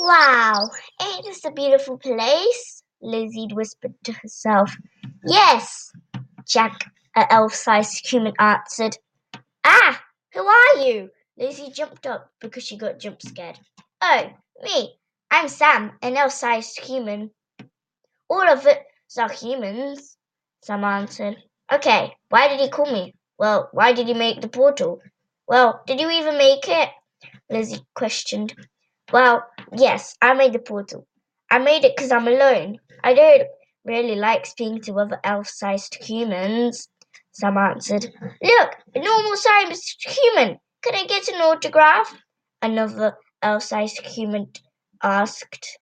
Wow, ain't this a beautiful place? Lizzie whispered to herself. Yes, Jack, an elf-sized human answered. Ah, who are you? Lizzie jumped up because she got jump-scared. Oh, me. I'm Sam, an elf-sized human. All of us are humans, Sam answered. Okay, why did he call me? Well, why did he make the portal? Well, did you even make it? Lizzie questioned. Well, yes, I made the portal. I made it 'cause I'm alone. I don't really like speaking to other elf-sized humans, Sam answered. Look, a normal-sized human. Can I get an autograph? Another elf-sized human asked.